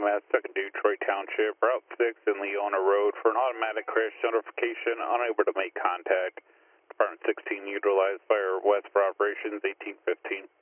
EMS, second due Troy Township, Route 6 and Leona Road for an automatic crash notification, unable to make contact. Department 16 utilized Fire West for operations 1815.